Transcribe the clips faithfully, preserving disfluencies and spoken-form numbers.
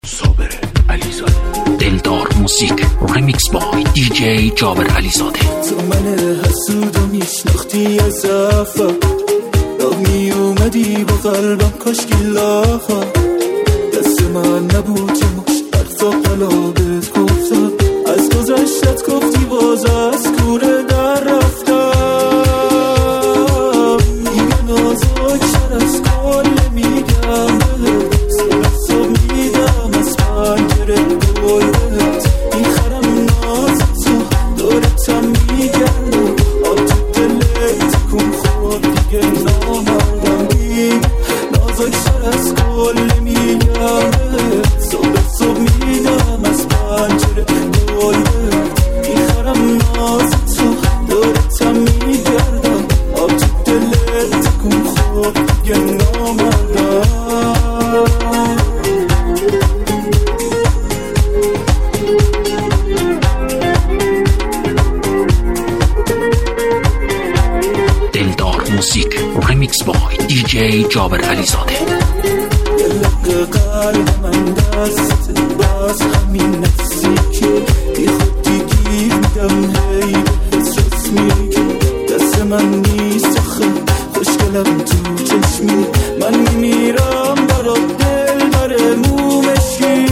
صابر علیزاده. دلدار موزیک ریمیکس بای دی جی جابر علیزاده. تو من حسود و میشناختی از افا راه می اومدی با قلبم کاشکی لاخا دست من نبود که مش حرفا قلابت گفتم از گذشتت گفتی باز از کوره در رفتم دیگه نازک شد از کل میگم بهت صبح میدم از پنجره گلت میخرم نازت تو دورتم میگردم آب تو دلت کن خود دیگه نامردم دیگه نازک شد از کل میگم بهت صبح صبح میدم از پنجره گلت میخرم نازت تو دورتم میگردم آب تو دلت کن خود دیگه نامردم. دلدار موزیک ریمیکس بای دی جی جابر علیزاده. دلق قلب من دست باز همین نفسی که بی خودی گیر میدم هی بهت رسمی که دست من نیست آخه خوشگلم تو چشمی من میمیرم برات دل بره مومشی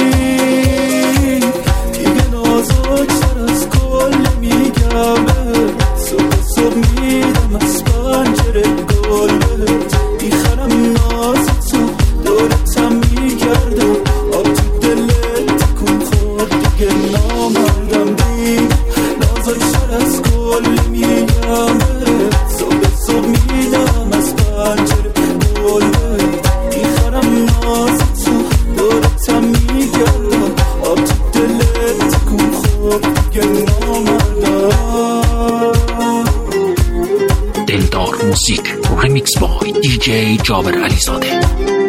دیگه نازک سر از کل میگم بهت صبح صبح میدم از پنجره گل بهت میخرم نازت تو دورتم میگردم آب تو دلت تکون خورد دیگه نامردم دیگه نازک سر از کل میگم بهت صبح صبح میدم از پنجره گل بهت میخرم نازت تو دورتم میگردم آب تو دلت تکون خورد دیگه نامردم. دلدار موزیک ریمیکس بای دی جی جابر علیزاده.